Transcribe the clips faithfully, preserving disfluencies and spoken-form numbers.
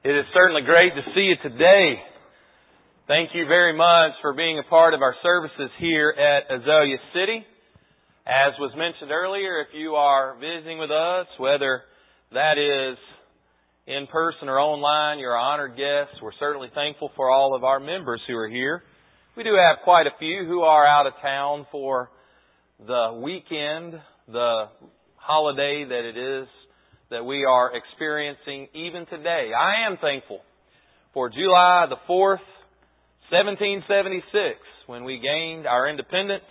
It is certainly great to see you today. Thank you very much for being a part of our services here at Azalea City. As was mentioned earlier, if you are visiting with us, whether that is in person or online, you're an honored guest. We're certainly thankful for all of our members who are here. We do have quite a few who are out of town for the weekend, the holiday that it is that we are experiencing even today. I am thankful for July the fourth, seventeen seventy-six, when we gained our independence.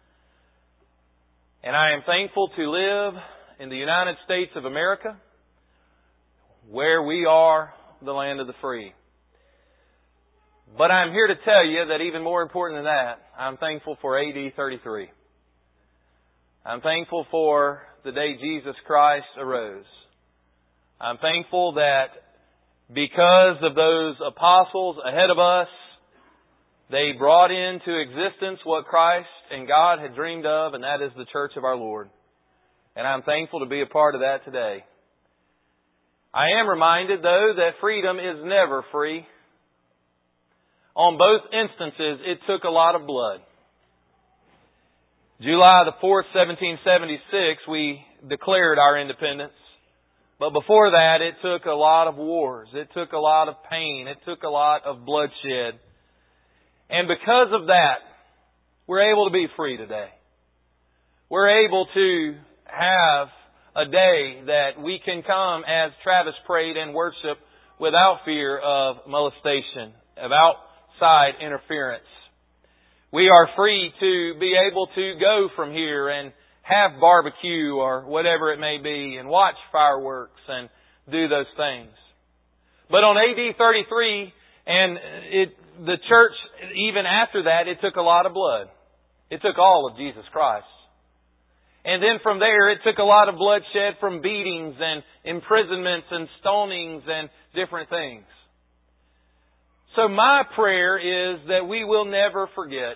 And I am thankful to live in the United States of America, where we are the land of the free. But I'm here to tell you that even more important than that, I'm thankful for A D thirty-three. I'm thankful for the day Jesus Christ arose. I'm thankful that because of those apostles ahead of us, they brought into existence what Christ and God had dreamed of, and that is the church of our Lord. And I'm thankful to be a part of that today. I am reminded, though, that freedom is never free. On both instances, it took a lot of blood. July the fourth, seventeen seventy-six, we declared our independence. But before that, it took a lot of wars. It took a lot of pain. It took a lot of bloodshed. And because of that, we're able to be free today. We're able to have a day that we can come, as Travis prayed, and worship without fear of molestation, of outside interference. We are free to be able to go from here and have barbecue or whatever it may be and watch fireworks and do those things. But on A D thirty-three, and it, the church, even after that, it took a lot of blood. It took all of Jesus Christ. And then from there, it took a lot of bloodshed from beatings and imprisonments and stonings and different things. So my prayer is that we will never forget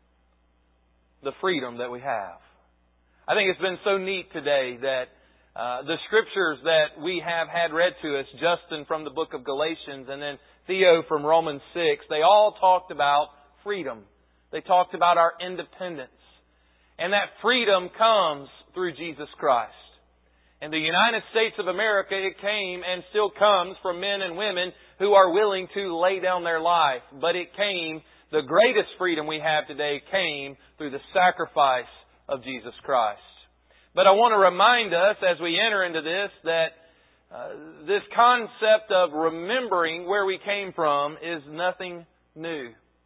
the freedom that we have. I think it's been so neat today that uh, the scriptures that we have had read to us, Justin from the book of Galatians and then Theo from Romans six, they all talked about freedom. They talked about our independence. And that freedom comes through Jesus Christ. In the United States of America, it came and still comes from men and women who are willing to lay down their life. But it came, the greatest freedom we have today came through the sacrifice of Jesus Christ. But I want to remind us as we enter into this that uh, this concept of remembering where we came from is nothing new.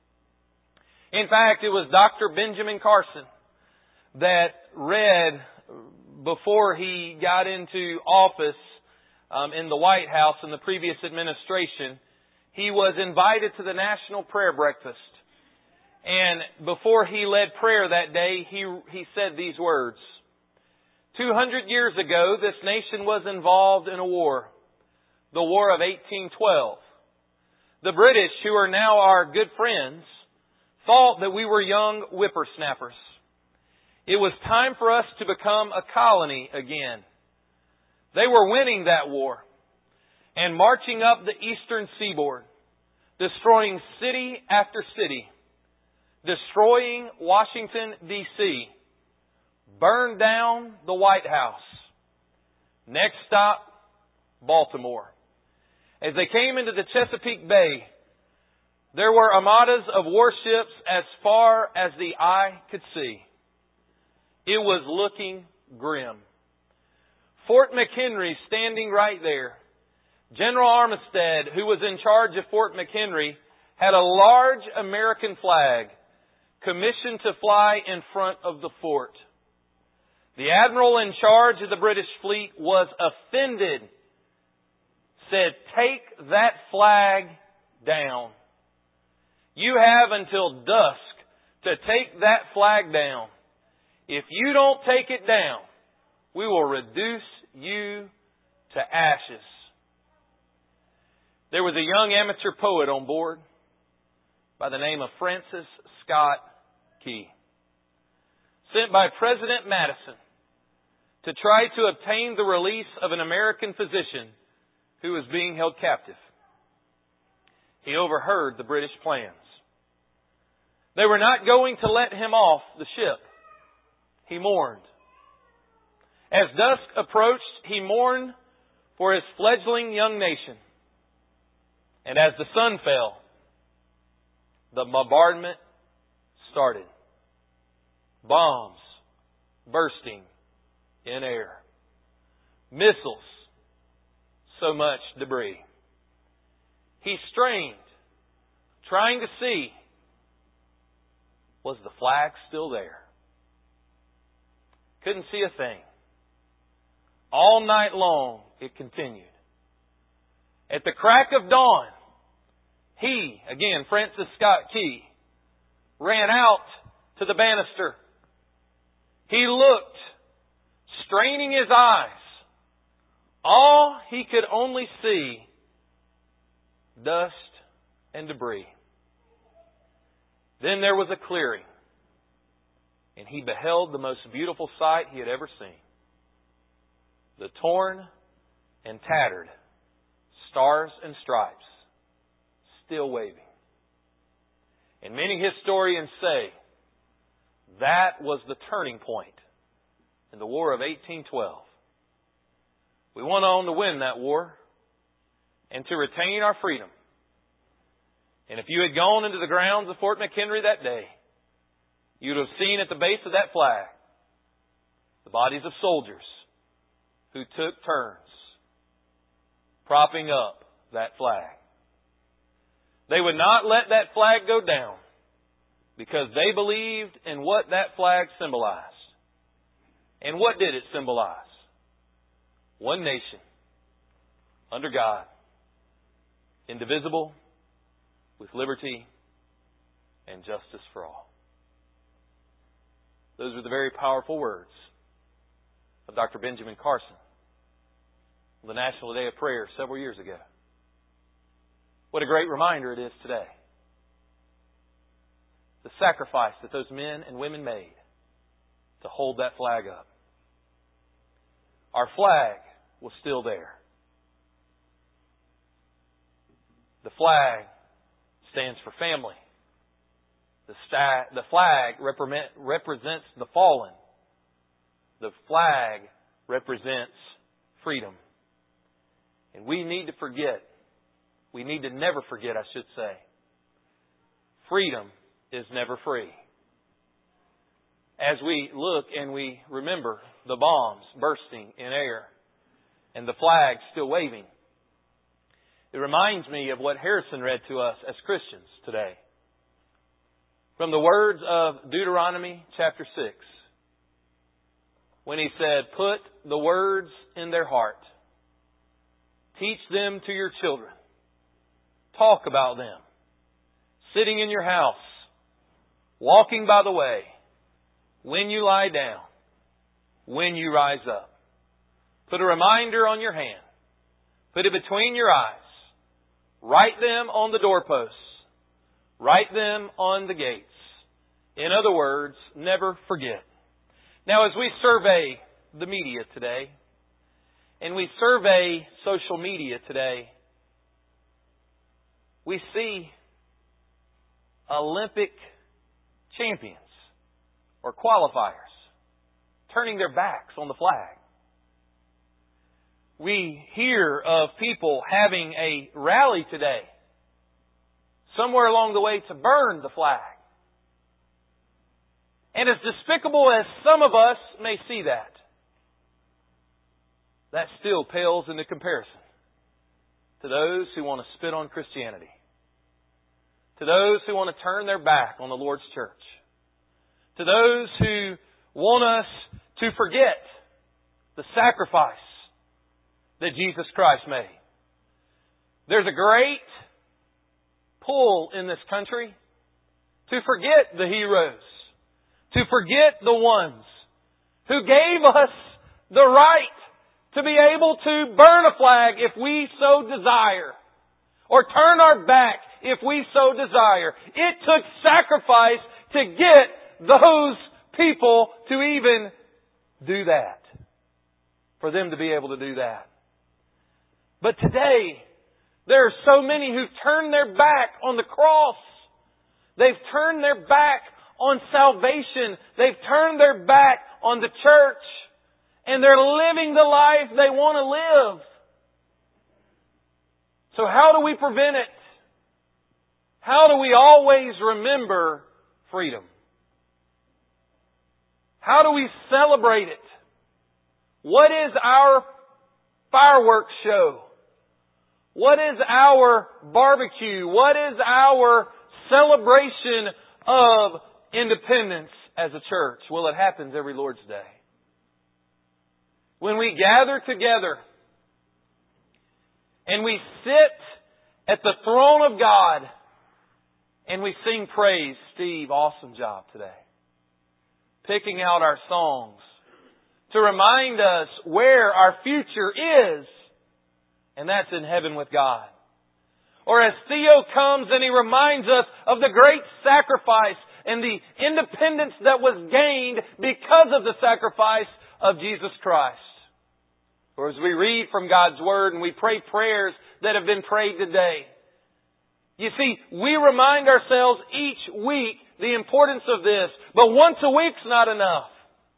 In fact, it was Doctor Benjamin Carson that read before he got into office um, in the White House in the previous administration. He was invited to the National Prayer Breakfast. And before he led prayer that day, he, he said these words. Two hundred years ago, this nation was involved in a war. The War of eighteen twelve. The British, who are now our good friends, thought that we were young whippersnappers. It was time for us to become a colony again. They were winning that war and marching up the eastern seaboard, destroying city after city, destroying Washington, D C, burned down the White House. Next stop, Baltimore. As they came into the Chesapeake Bay, there were armadas of warships as far as the eye could see. It was looking grim. Fort McHenry standing right there. General Armistead, who was in charge of Fort McHenry, had a large American flag commissioned to fly in front of the fort. The admiral in charge of the British fleet was offended. Said, "Take that flag down. You have until dusk to take that flag down. If you don't take it down, we will reduce you to ashes." There was a young amateur poet on board by the name of Francis Scott Key, sent by President Madison to try to obtain the release of an American physician who was being held captive. he overheard the British plans. They were not going to let him off the ship. He mourned. As dusk approached, he mourned for his fledgling young nation. And as the sun fell, the bombardment started. Bombs bursting in air. Missiles. So much debris. He strained, trying to see, was the flag still there? Couldn't see a thing. All night long it continued. At the crack of dawn, he, again, Francis Scott Key, ran out to the banister. He looked, straining his eyes. All he could only see, dust and debris. Then there was a clearing, and he beheld the most beautiful sight he had ever seen. The torn and tattered Stars and Stripes still waving. And many historians say that was the turning point in the War of eighteen twelve. We went on to win that war and to retain our freedom. And if you had gone into the grounds of Fort McHenry that day, you'd have seen at the base of that flag the bodies of soldiers who took turns propping up that flag. They would not let that flag go down because they believed in what that flag symbolized. And what did it symbolize? One nation, under God, indivisible, with liberty and justice for all. Those were the very powerful words of Doctor Benjamin Carson on the National Day of Prayer several years ago. What a great reminder it is today. The sacrifice that those men and women made to hold that flag up. Our flag was still there. The flag stands for family. The, sta- the flag represent- represents the fallen. The flag represents freedom. And we need to forget, we need to never forget, I should say, freedom is never free. As we look and we remember the bombs bursting in air and the flag still waving, it reminds me of what Harrison read to us as Christians today. From the words of Deuteronomy chapter six. When he said, "Put the words in their heart. Teach them to your children. Talk about them. Sitting in your house. Walking by the way. When you lie down. When you rise up. Put a reminder on your hand. Put it between your eyes. Write them on the doorposts. Write them on the gates." In other words, never forget. Now, as we survey the media today, and we survey social media today, we see Olympic champions or qualifiers turning their backs on the flag. We hear of people having a rally today, somewhere along the way, to burn the flag. And as despicable as some of us may see that, that still pales into comparison to those who want to spit on Christianity, to those who want to turn their back on the Lord's church, to those who want us to forget the sacrifice that Jesus Christ made. There's a great pull in this country to forget the heroes, to forget the ones who gave us the right to be able to burn a flag if we so desire, or turn our back if we so desire. It took sacrifice to get those people to even do that, for them to be able to do that. But today, There are so many who've turned their back on the cross. They've turned their back on salvation. They've turned their back on the church. And they're living the life they want to live. So how do we prevent it? How do we always remember freedom? How do we celebrate it? What is our fireworks show? What is our barbecue? What is our celebration of independence as a church? Well, it happens every Lord's Day. When we gather together and we sit at the throne of God and we sing praise. Steve, awesome job today. Picking out our songs to remind us where our future is, and that's in heaven with God. Or as Theo comes and he reminds us of the great sacrifice and the independence that was gained because of the sacrifice of Jesus Christ. Or as we read from God's Word and we pray prayers that have been prayed today. You see, we remind ourselves each week the importance of this. But once a week's not enough.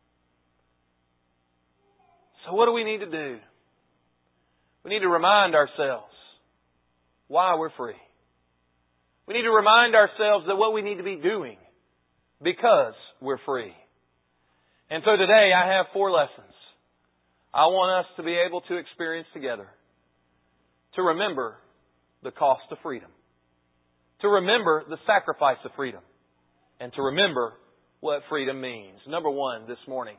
So what do we need to do? We need to remind ourselves why we're free. We need to remind ourselves that what we need to be doing because we're free. And so today I have four lessons I want us to be able to experience together. To remember the cost of freedom. To remember the sacrifice of freedom. And to remember what freedom means. Number one this morning.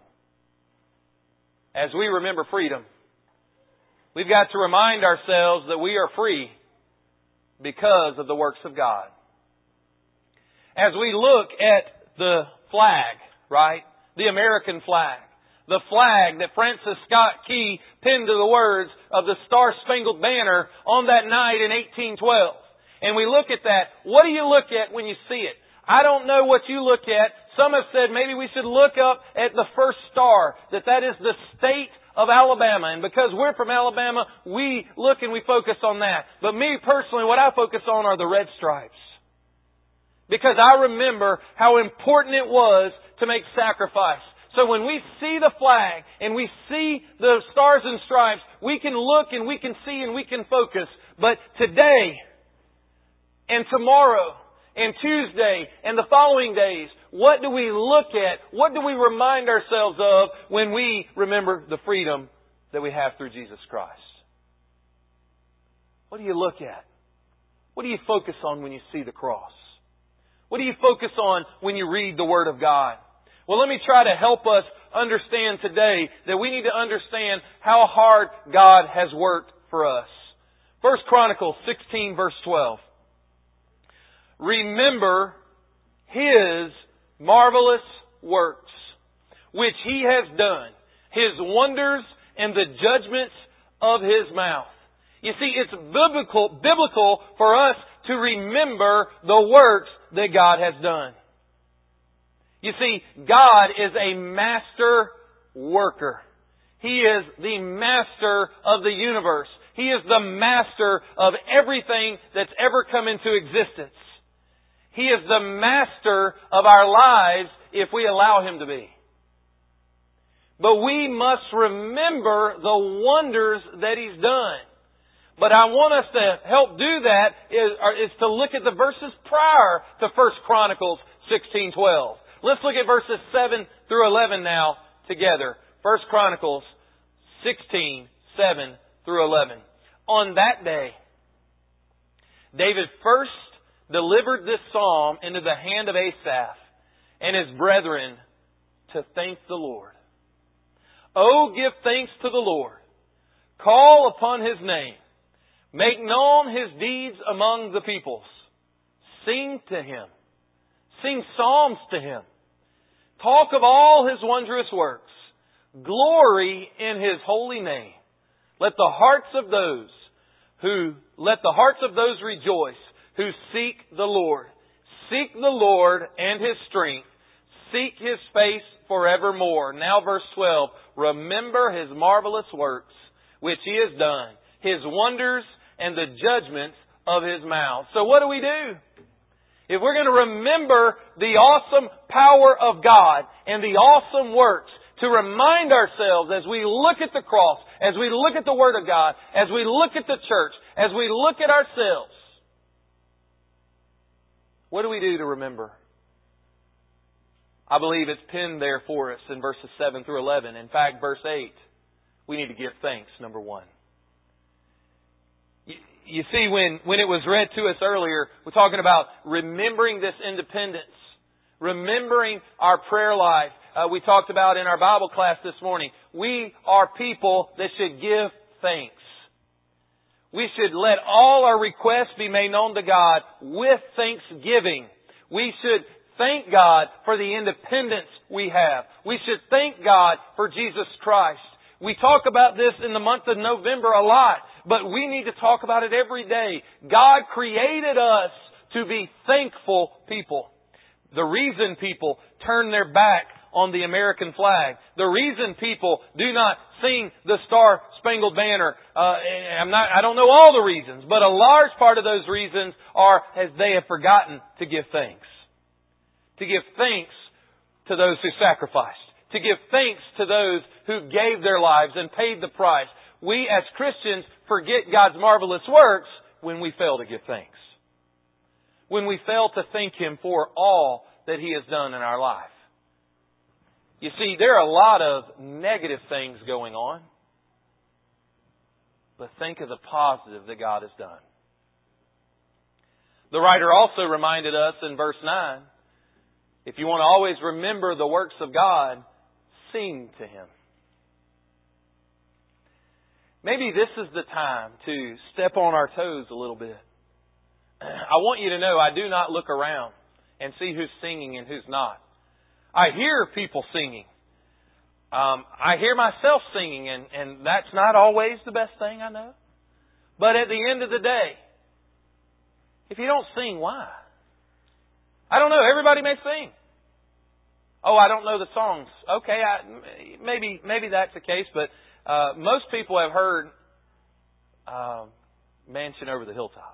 As we remember freedom, we've got to remind ourselves that we are free because of the works of God. As we look at the flag, right? The American flag. The flag that Francis Scott Key pinned to the words of the Star-Spangled Banner on that night in eighteen twelve. And we look at that. What do you look at when you see it? I don't know what you look at. Some have said maybe we should look up at the first star, that that is the state of Alabama. And because we're from Alabama, we look and we focus on that. But me personally, what I focus on are the red stripes. Because I remember how important it was to make sacrifice. So when we see the flag and we see the stars and stripes, we can look and we can see and we can focus. But today and tomorrow and Tuesday and the following days, what do we look at? What do we remind ourselves of when we remember the freedom that we have through Jesus Christ? What do you look at? What do you focus on when you see the cross? What do you focus on when you read the Word of God? Well, let me try to help us understand today that we need to understand how hard God has worked for us. First Chronicles sixteen verse twelve. Remember His marvelous works, which He has done, His wonders and the judgments of His mouth. You see, it's biblical, biblical for us to remember the works that God has done. You see, God is a master worker. He is the master of the universe. He is the master of everything that's ever come into existence. He is the master of our lives if we allow Him to be. But we must remember the wonders that He's done. But I want us to help do that is, is to look at the verses prior to First Chronicles sixteen twelve. Let's look at verses seven through eleven now together. First Chronicles sixteen, seven through eleven. On that day, David first delivered this psalm into the hand of Asaph and his brethren to thank the Lord. Oh, give thanks to the Lord. Call upon His name. Make known His deeds among the peoples. Sing to Him. Sing psalms to Him. Talk of all His wondrous works. Glory in His holy name. Let the hearts of those who, let the hearts of those rejoice who seek the Lord. Seek the Lord and His strength. Seek His face forevermore. Now verse twelve. Remember His marvelous works, which He has done. His wonders and the judgments of His mouth. So what do we do? If we're going to remember the awesome power of God and the awesome works, to remind ourselves as we look at the cross, as we look at the Word of God, as we look at the church, as we look at ourselves, what do we do to remember? I believe it's penned there for us in verses seven through eleven. In fact, verse eight, we need to give thanks, number one. You, you see, when, when it was read to us earlier, we're talking about remembering this independence, remembering our prayer life. Uh, we talked about in our Bible class this morning, we are people that should give thanks. We should let all our requests be made known to God with thanksgiving. We should thank God for the independence we have. We should thank God for Jesus Christ. We talk about this in the month of November a lot, but we need to talk about it every day. God created us to be thankful people. The reason people turn their back on the American flag, the reason people do not sing the Star Spangled Banner, uh, I'm not, I don't know all the reasons, but a large part of those reasons are as they have forgotten to give thanks. To give thanks to those who sacrificed. To give thanks to those who gave their lives and paid the price. We as Christians forget God's marvelous works when we fail to give thanks. When we fail to thank Him for all that He has done in our life. You see, there are a lot of negative things going on. But think of the positive that God has done. The writer also reminded us in verse nine, if you want to always remember the works of God, sing to Him. Maybe this is the time to step on our toes a little bit. I want you to know I do not look around and see who's singing and who's not. I hear people singing. Um, I hear myself singing, and, and that's not always the best thing, I know. But at the end of the day, if you don't sing, why? I don't know. Everybody may sing. Oh, I don't know the songs. Okay, I, maybe maybe that's the case, but uh, most people have heard uh, Mansion Over the Hilltop.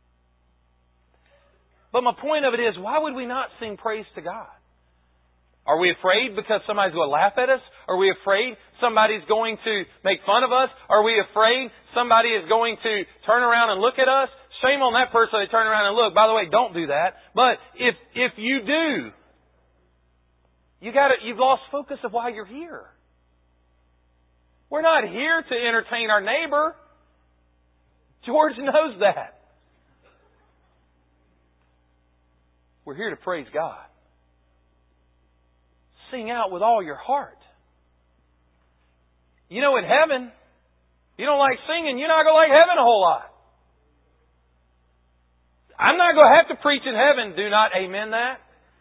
But my point of it is, why would we not sing praise to God? Are we afraid because somebody's going to laugh at us? Are we afraid somebody's going to make fun of us? Are we afraid somebody is going to turn around and look at us? Shame on that person they turn around and look. By the way, don't do that. But if if you do, you got to, you've lost focus of why you're here. We're not here to entertain our neighbor. George knows that. We're here to praise God. Sing out with all your heart. You know, in heaven, you don't like singing, you're not going to like heaven a whole lot. I'm not going to have to preach in heaven. Do not amen that.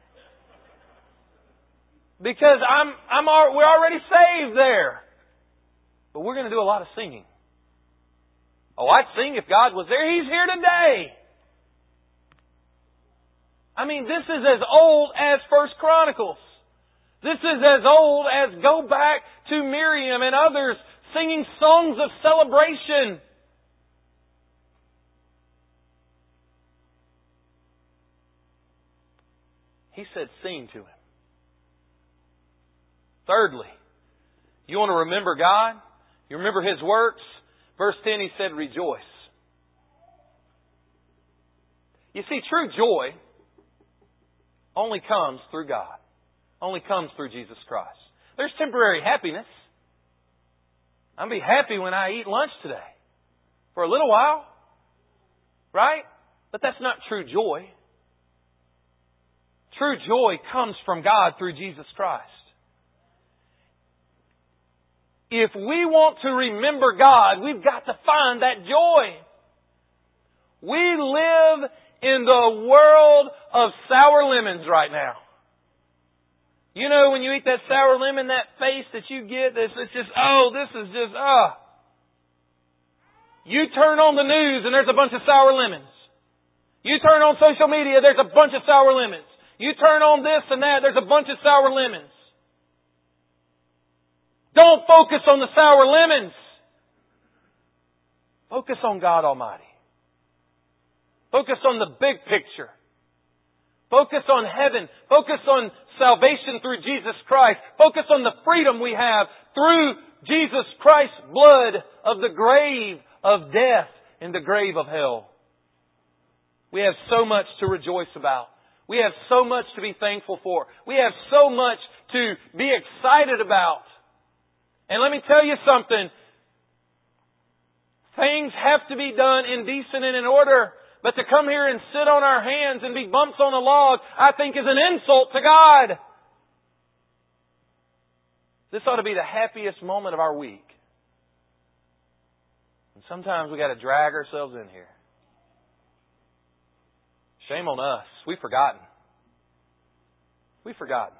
Because I'm, I'm, we're already saved there. But we're going to do a lot of singing. Oh, I'd sing if God was there. He's here today. I mean, this is as old as First Chronicles. This is as old as go back to Miriam and others singing songs of celebration. He said, sing to Him. Thirdly, you want to remember God? You remember His works? Verse ten, He said, rejoice. You see, true joy only comes through God. Only comes through Jesus Christ. There's temporary happiness. I'll be happy when I eat lunch today. For a little while. Right? But that's not true joy. True joy comes from God through Jesus Christ. If we want to remember God, we've got to find that joy. We live in the world of sour lemons right now. You know, when you eat that sour lemon, that face that you get, it's, it's just, oh, this is just, ah. Oh. You turn on the news and there's a bunch of sour lemons. You turn on social media, there's a bunch of sour lemons. You turn on this and that, there's a bunch of sour lemons. Don't focus on the sour lemons. Focus on God Almighty. Focus on the big picture. Focus on heaven. Focus on salvation through Jesus Christ. Focus on the freedom we have through Jesus Christ's blood of the grave of death and the grave of hell. We have so much to rejoice about. We have so much to be thankful for. We have so much to be excited about. And let me tell you something. Things have to be done in decent and in order. But to come here and sit on our hands and be bumps on a log, I think is an insult to God. This ought to be the happiest moment of our week. And sometimes we got to drag ourselves in here. Shame on us. We've forgotten. We've forgotten.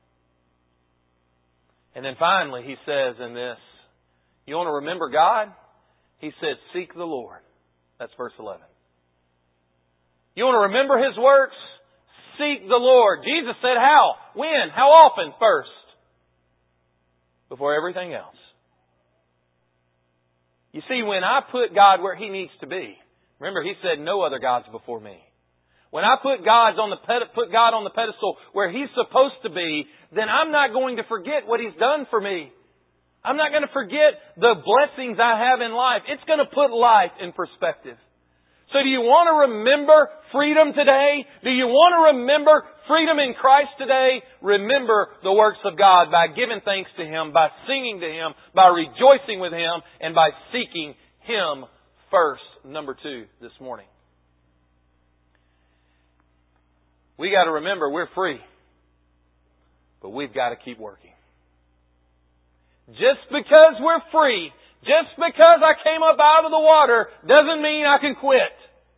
And then finally, he says in this, you want to remember God? He said, seek the Lord. That's verse eleven. You want to remember His works? Seek the Lord. Jesus said how? When? How often? First. Before everything else. You see, when I put God where He needs to be, remember He said, no other gods before me. When I put God's on the ped- put God on the pedestal where He's supposed to be, then I'm not going to forget what He's done for me. I'm not going to forget the blessings I have in life. It's going to put life in perspective. So do you want to remember freedom today? Do you want to remember freedom in Christ today? Remember the works of God by giving thanks to Him, by singing to Him, by rejoicing with Him, and by seeking Him first. Number two this morning. We got to remember we're free, but we've got to keep working. Just because we're free, just because I came up out of the water, doesn't mean I can quit.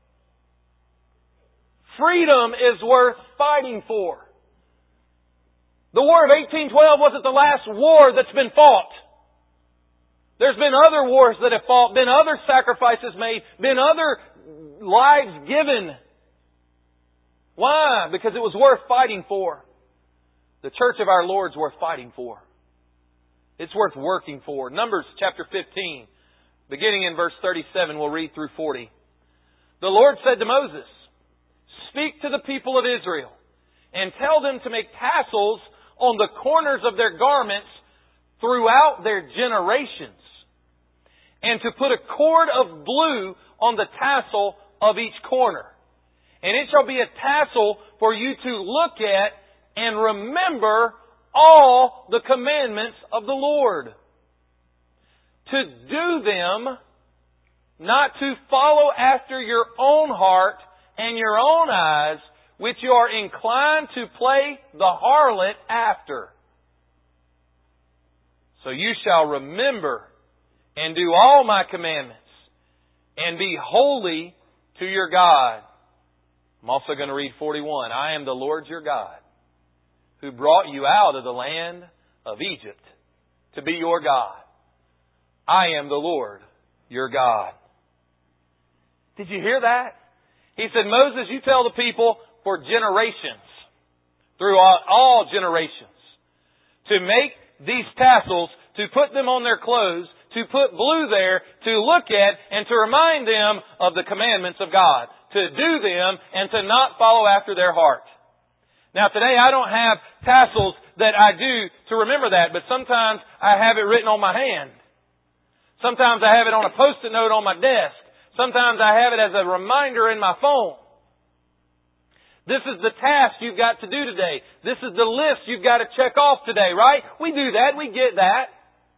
Freedom is worth fighting for. The War of eighteen twelve wasn't the last war that's been fought. There's been other wars that have fought, been other sacrifices made, been other lives given. Why? Because it was worth fighting for. The church of our Lord's worth fighting for. It's worth working for. Numbers chapter fifteen, beginning in verse thirty-seven, we'll read through forty. The Lord said to Moses, speak to the people of Israel and tell them to make tassels on the corners of their garments throughout their generations, and to put a cord of blue on the tassel of each corner. And it shall be a tassel for you to look at and remember all the commandments of the Lord. To do them, not to follow after your own heart and your own eyes, which you are inclined to play the harlot after. So you shall remember and do all my commandments and be holy to your God. I'm also going to read forty-one. I am the Lord your God, who brought you out of the land of Egypt to be your God. I am the Lord your God. Did you hear that? He said, Moses, you tell the people for generations, through all, all generations, to make these tassels, to put them on their clothes, to put blue there, to look at, and to remind them of the commandments of God, to do them, and to not follow after their heart. Now today I don't have tassels that I do to remember that, but sometimes I have it written on my hand. Sometimes I have it on a post-it note on my desk. Sometimes I have it as a reminder in my phone. This is the task you've got to do today. This is the list you've got to check off today, right? We do that. We get that.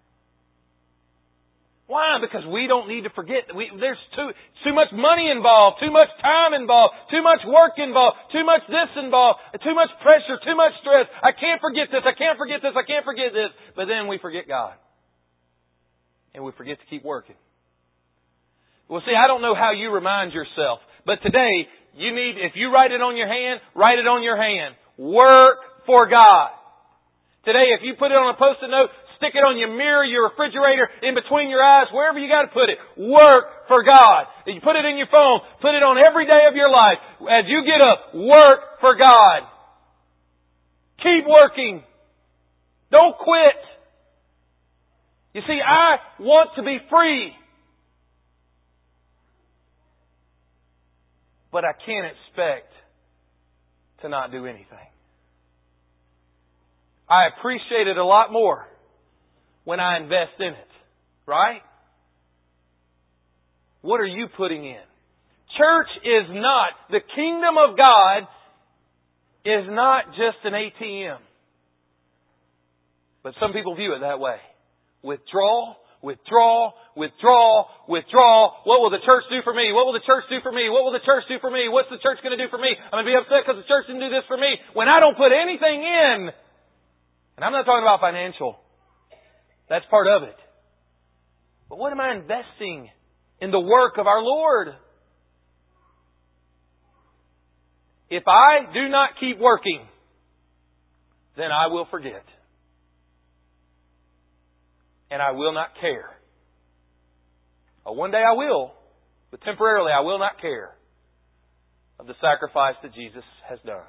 Why? Because we don't need to forget. We, there's too, too much money involved, too much time involved, too much work involved, too much this involved, too much pressure, too much stress. I can't forget this, I can't forget this, I can't forget this. But then we forget God. And we forget to keep working. Well, see, I don't know how you remind yourself, but today, you need, if you write it on your hand, write it on your hand. Work for God. Today, if you put it on a post-it note, stick it on your mirror, your refrigerator, in between your eyes, wherever you got to put it. Work for God. If you put it in your phone, put it on every day of your life. As you get up, work for God. Keep working. Don't quit. You see, I want to be free. But I can't expect to not do anything. I appreciate it a lot more when I invest in it. Right? What are you putting in? Church is not, the kingdom of God is not just an A T M. But some people view it that way. Withdraw, withdraw, withdraw, withdraw. What will the church do for me? What will the church do for me? What will the church do for me? What's the church going to do for me? I'm going to be upset because the church didn't do this for me. When I don't put anything in, and I'm not talking about financial. That's part of it. But what am I investing in the work of our Lord? If I do not keep working, then I will forget. And I will not care. Oh, one day I will, but temporarily I will not care of the sacrifice that Jesus has done.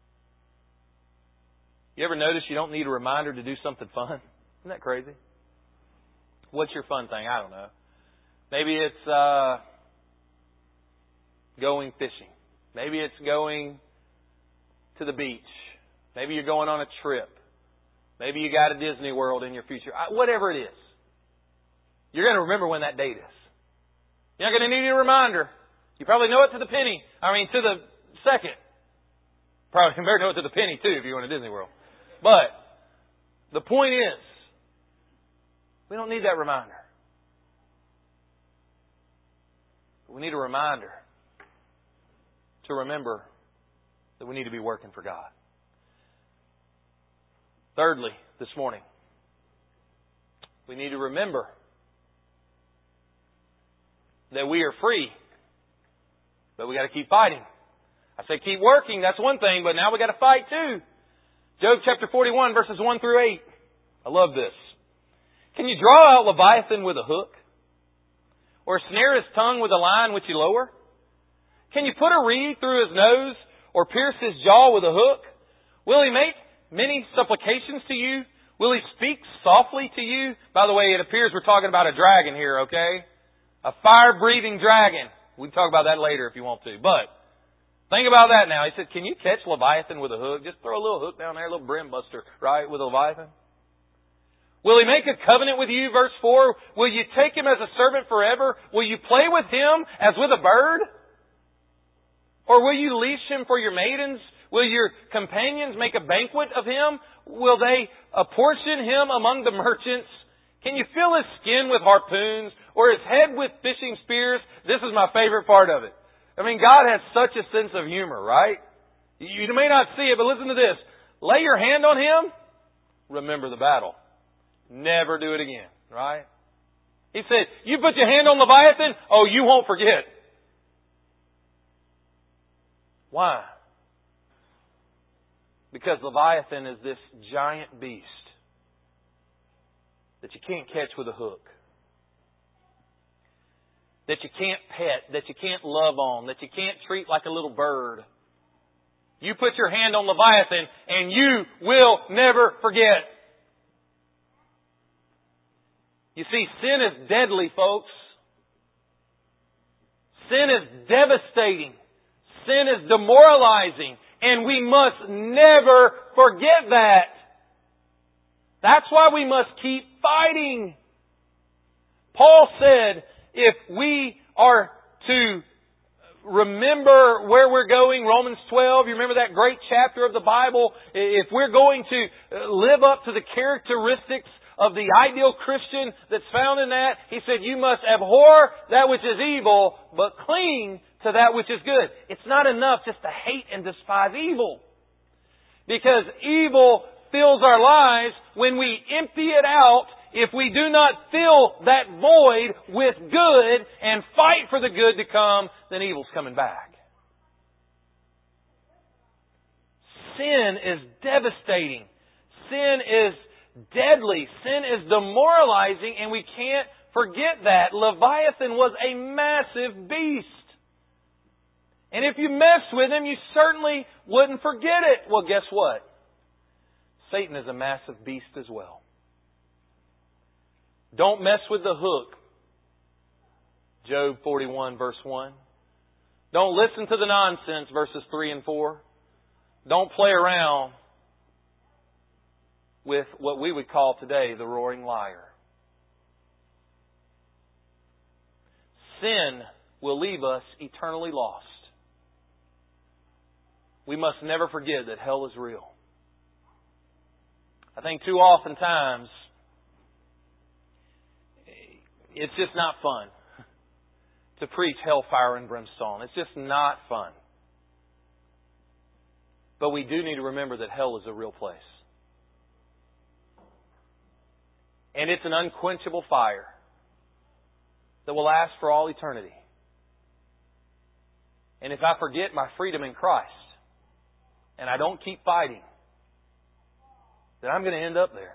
You ever notice you don't need a reminder to do something fun? Isn't that crazy? What's your fun thing? I don't know. Maybe it's uh, going fishing. Maybe it's going to the beach. Maybe you're going on a trip. Maybe you got a Disney World in your future. Whatever it is. You're going to remember when that date is. You're not going to need a reminder. You probably know it to the penny. I mean, to the second. Probably better know it to the penny, too, if you're going to Disney World. But the point is, we don't need that reminder. We need a reminder to remember that we need to be working for God. Thirdly, this morning, we need to remember that we are free, but we got to keep fighting. I say keep working, that's one thing, but now we got to fight too. Job chapter forty-one, verses one through eight. I love this. Can you draw out Leviathan with a hook? Or snare his tongue with a line which you lower? Can you put a reed through his nose, or pierce his jaw with a hook? Will he make many supplications to you? Will he speak softly to you? By the way, it appears we're talking about a dragon here, okay? A fire-breathing dragon. We can talk about that later if you want to. But think about that now. He said, can you catch Leviathan with a hook? Just throw a little hook down there, a little brim buster, right, with a Leviathan. Will he make a covenant with you? Verse four. Will you take him as a servant forever? Will you play with him as with a bird? Or will you leash him for your maidens? Will your companions make a banquet of him? Will they apportion him among the merchants? Can you fill his skin with harpoons or his head with fishing spears? This is my favorite part of it. I mean, God has such a sense of humor, right? You may not see it, but listen to this. Lay your hand on him, remember the battle. Never do it again, right? He said, you put your hand on Leviathan, oh, you won't forget. Why? Because Leviathan is this giant beast that you can't catch with a hook. That you can't pet, that you can't love on, that you can't treat like a little bird. You put your hand on Leviathan and you will never forget. You see, sin is deadly, folks. Sin is devastating. Sin is demoralizing. And we must never forget that. That's why we must keep fighting. Paul said, if we are to remember where we're going, Romans twelve, you remember that great chapter of the Bible? If we're going to live up to the characteristics of the ideal Christian that's found in that, he said, you must abhor that which is evil, but cling to that which is good. It's not enough just to hate and despise evil. Because evil fills our lives. When we empty it out, if we do not fill that void with good and fight for the good to come, then evil's coming back. Sin is devastating. Sin is deadly. Sin is demoralizing, and we can't forget that. Leviathan was a massive beast. And if you mess with him, you certainly wouldn't forget it. Well, guess what? Satan is a massive beast as well. Don't mess with the hook. Job forty-one verse one. Don't listen to the nonsense, verses three and four. Don't play around with what we would call today the roaring liar. Sin will leave us eternally lost. We must never forget that hell is real. I think too often times it's just not fun to preach hellfire and brimstone. It's just not fun. But we do need to remember that hell is a real place. And it's an unquenchable fire that will last for all eternity. And if I forget my freedom in Christ, and I don't keep fighting, then I'm going to end up there.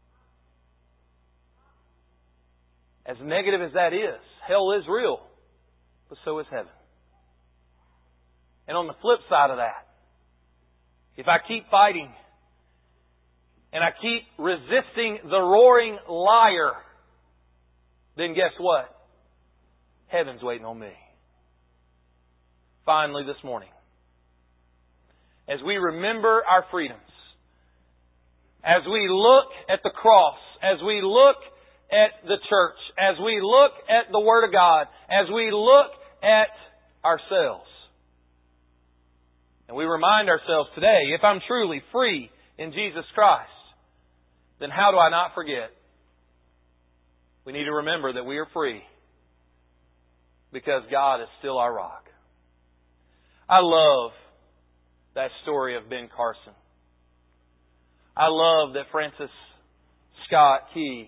As negative as that is, hell is real, but so is heaven. And on the flip side of that, if I keep fighting and I keep resisting the roaring liar, then guess what? Heaven's waiting on me. Finally, this morning, as we remember our freedoms, as we look at the cross, as we look at the church, as we look at the Word of God, as we look at ourselves, and we remind ourselves today, if I'm truly free in Jesus Christ, then how do I not forget? We need to remember that we are free because God is still our rock. I love that story of Ben Carson. I love that Francis Scott Key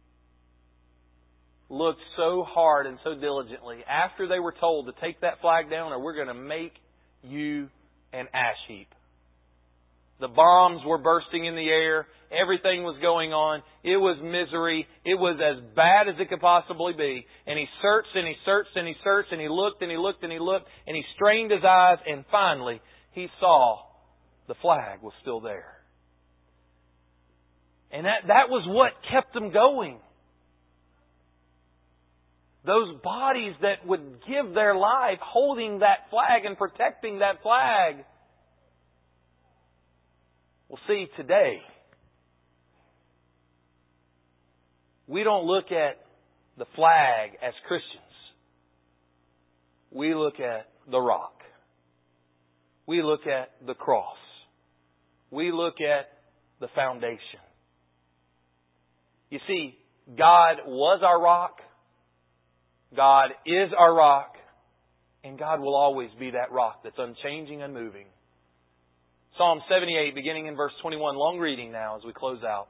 looked so hard and so diligently after they were told to take that flag down or we're going to make you an ash heap. The bombs were bursting in the air. Everything was going on. It was misery. It was as bad as it could possibly be. And he searched and he searched and he searched and he looked and he looked and he looked and he strained his eyes and finally he saw the flag was still there. And that, that was what kept him going. Those bodies that would give their life holding that flag and protecting that flag. Well, see, today, we don't look at the flag as Christians. We look at the rock. We look at the cross. We look at the foundation. You see, God was our rock. God is our rock. And God will always be that rock that's unchanging and moving. Psalm seventy-eight, beginning in verse twenty-one. Long reading now as we close out.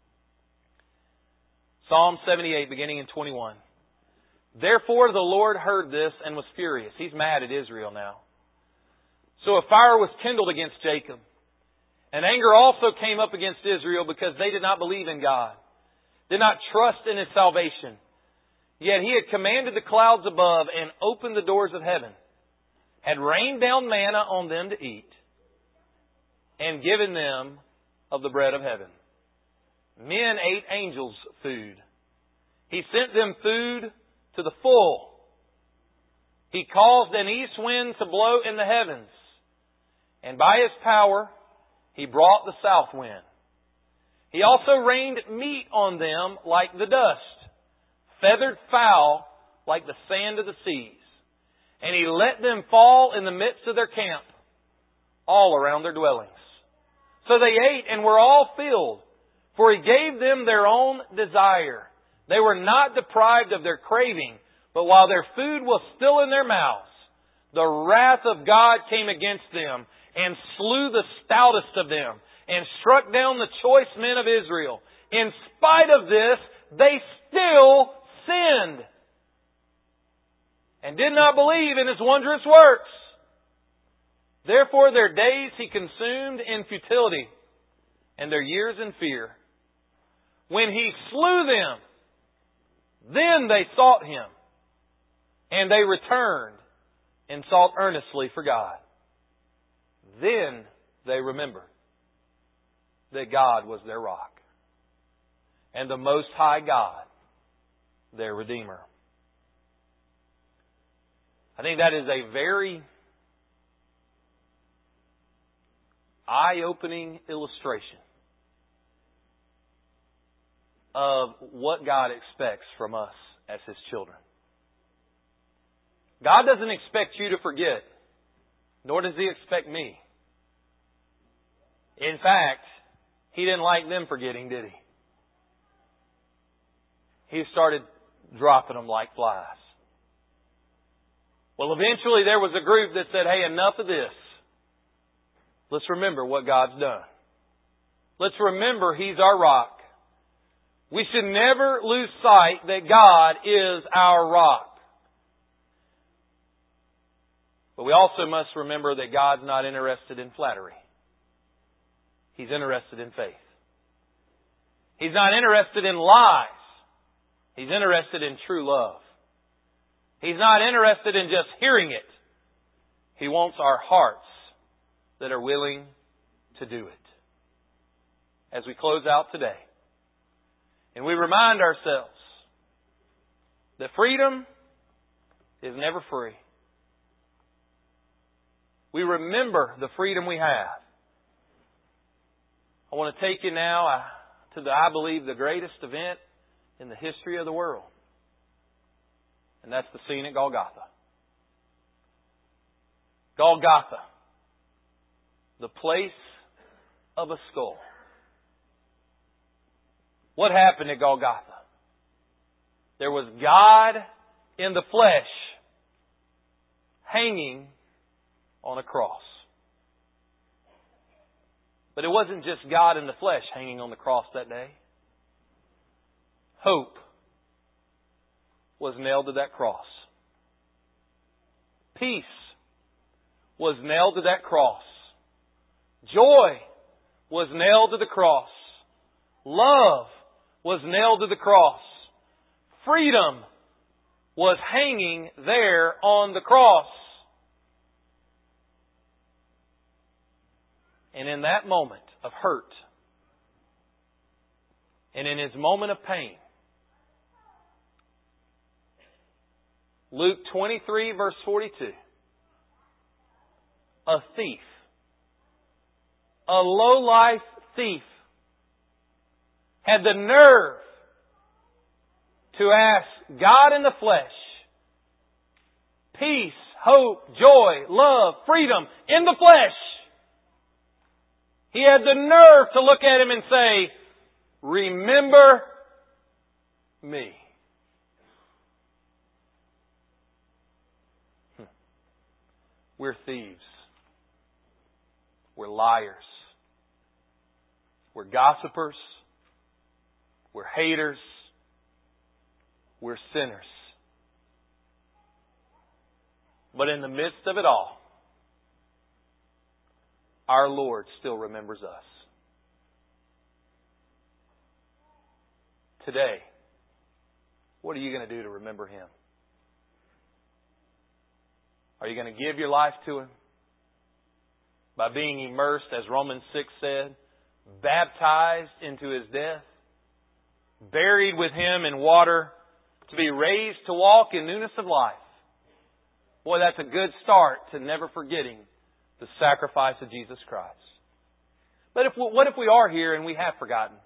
Psalm seventy-eight, beginning in twenty-one. Therefore the Lord heard this and was furious. He's mad at Israel now. So a fire was kindled against Jacob. And anger also came up against Israel because they did not believe in God, did not trust in His salvation. Yet He had commanded the clouds above and opened the doors of heaven, had rained down manna on them to eat, and given them of the bread of heaven. Men ate angels' food. He sent them food to the full. He caused an east wind to blow in the heavens, and by His power He brought the south wind. He also rained meat on them like the dust, feathered fowl like the sand of the seas. And He let them fall in the midst of their camp, all around their dwellings. So they ate and were all filled, for He gave them their own desire. They were not deprived of their craving, but while their food was still in their mouths, the wrath of God came against them and slew the stoutest of them and struck down the choice men of Israel. In spite of this, they still sinned and did not believe in His wondrous works. Therefore their days He consumed in futility, and their years in fear. When He slew them, then they sought Him, and they returned and sought earnestly for God. Then they remembered that God was their rock, and the Most High God their Redeemer. I think that is a very eye-opening illustration of what God expects from us as His children. God doesn't expect you to forget, nor does He expect me. In fact, He didn't like them forgetting, did He? He started dropping them like flies. Well, eventually there was a group that said, hey, enough of this. Let's remember what God's done. Let's remember He's our rock. We should never lose sight that God is our rock. But we also must remember that God's not interested in flattery. He's interested in faith. He's not interested in lies. He's interested in true love. He's not interested in just hearing it. He wants our hearts that are willing to do it. As we close out today, and we remind ourselves that freedom is never free. We remember the freedom we have. I want to take you now to the, I believe, the greatest event in the history of the world. And that's the scene at Golgotha. Golgotha, the place of a skull. What happened at Golgotha? There was God in the flesh hanging on a cross. But it wasn't just God in the flesh hanging on the cross that day. Hope was nailed to that cross. Peace was nailed to that cross. Joy was nailed to the cross. Love was nailed to the cross. Freedom was hanging there on the cross. And in that moment of hurt, and in His moment of pain, Luke twenty-three, verse forty-two, a thief, a low-life thief, had the nerve to ask God in the flesh, peace, hope, joy, love, freedom in the flesh. He had the nerve to look at Him and say, remember me. We're thieves. We're liars. We're gossipers. We're haters. We're sinners. But in the midst of it all, our Lord still remembers us. Today, what are you going to do to remember Him? Are you going to give your life to Him? By being immersed, as Romans six said, baptized into His death, buried with Him in water, to be raised to walk in newness of life. Boy, that's a good start to never forgetting the sacrifice of Jesus Christ. But if what if we are here and we have forgotten?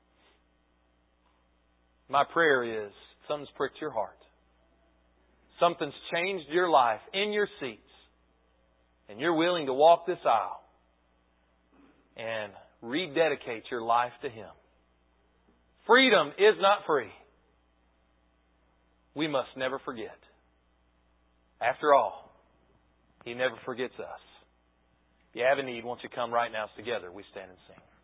My prayer is something's pricked your heart. Something's changed your life in your seats. And you're willing to walk this aisle and rededicate your life to Him. Freedom is not free. We must never forget. After all, He never forgets us. If you have a need, won't you come right now together? We stand and sing.